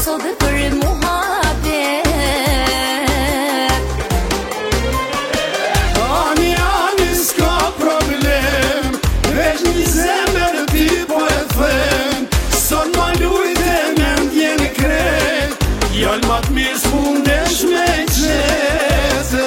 so dhe për muhabet. Ani, ani, s'ka problem, veç një zemër ti po e them. Son ma lujte me ndjen kret, jall ma t'mirë s'mundesh me qete.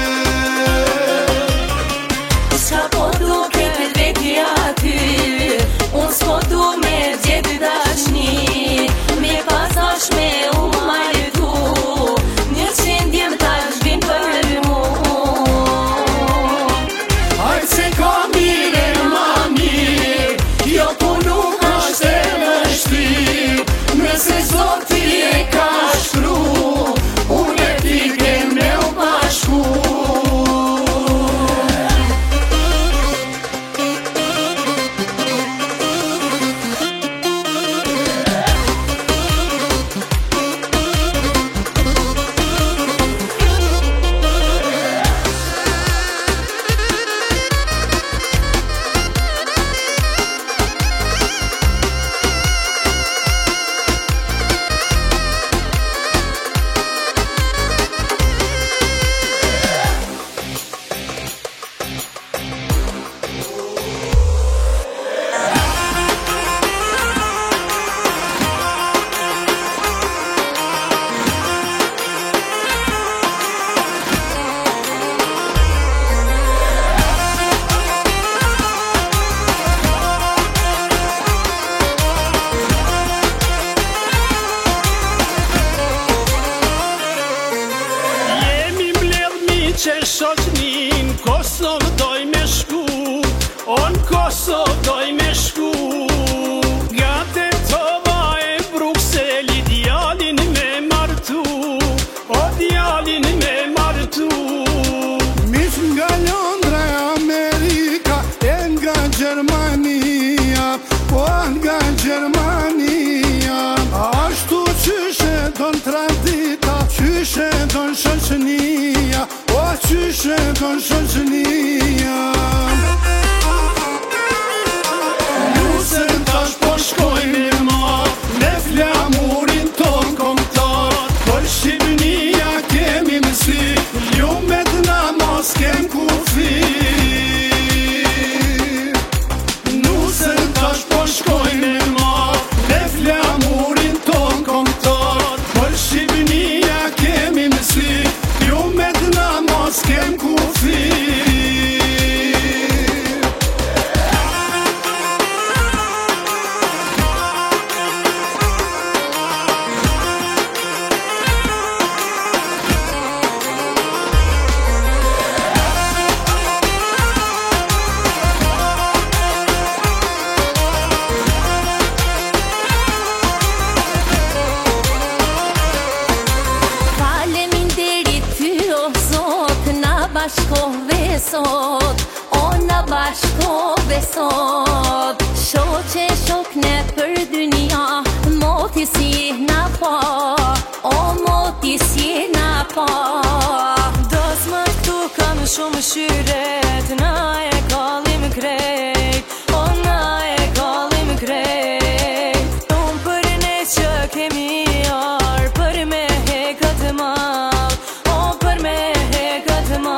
S'ka po du kretet vetja ty, unë s'po du me gjetë dashni, me pasash me u martu, 100 djem tash vin për mu. Hajt se ka mire ma mirë, jo po nuk është e vështirë, nëse Zoti e ka shkru, unë e ti kem me u bashku. Që shoqnin Kosovë doj me shku, on Kosovë doj me shku. Gate tova e Brukseli djalin me martu, o djalin me martu. Mish nga Londra e Amerika, e nga Gjermania, po nga Gjermania. Ashtu qyshe don tradita, qyshe don shoqnia, o qyshe don shoqnia. Lusën tash po shkoj me marr, me flamurin ton kombëtar, për Shqipnia kemi mësi, lumet namaz kem kufi. Lusën tash po shkoj me marr, me flamurin ton kombëtar, për Shqipnia kemi mësi, lumet namaz kem kufi. Bashkove sot, ona bashkove sot, shoqe shokne për dynia, moti si na pa, o moti si na pa. Das më këtu kam shumë shyret, na e kallim krejt, o na e kallim krejt. Unë për ne që kemi arë, për me hekat mal, o për me hekat mal.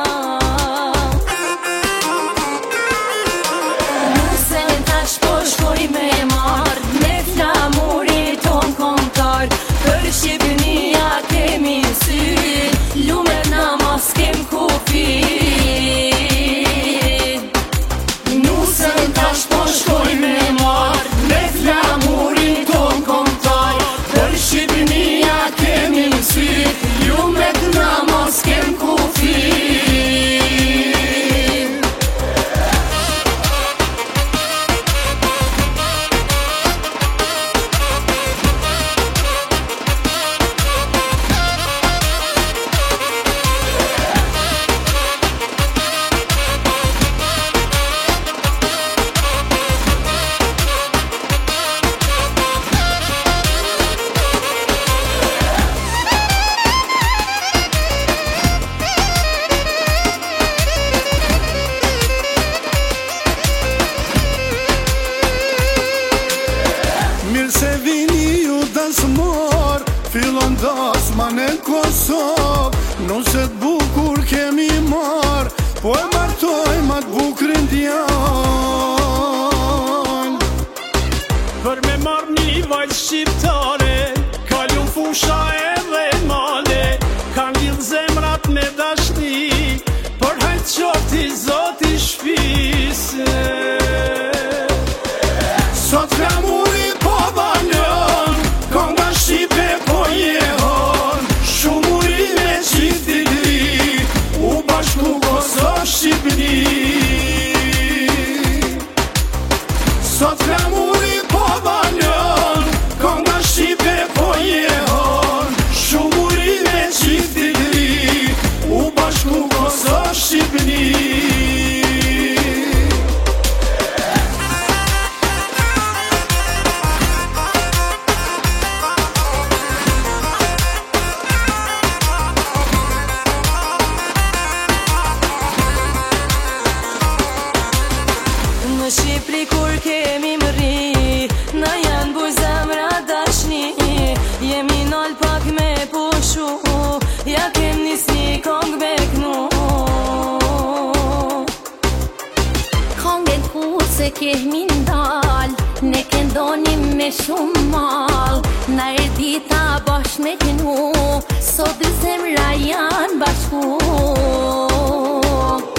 Shqipnia kemi sy, lumet namaz kem kufi. das ma në Kosovë. Nëse t'bukur kemi marë, po e martoj ma t'bukrin djanë. Për me marrë një vajtë shqiptare, kalun fusha edhe male, kanë lidh zemrat me dashni, për hajtë qofti zoti shpise. Sot flamuri po balon, konga shqipe po jehon, shumuri me qifti li, u bashku Kosovë Shqipni. Sot flamuri po balon, konga shqipe po jehon, shumuri me qifti li, u bashku Kosovë Shqipni. Në Shqipëri kur kemi më ri, na janë buj zemra dashni, jemi nal pak me pushu, ja kem nis një kong me knu. Kongen ku se kemi ndal, ne këndonim me shumë mal, na erdita bash me kënu, sot dy zemra janë bashku.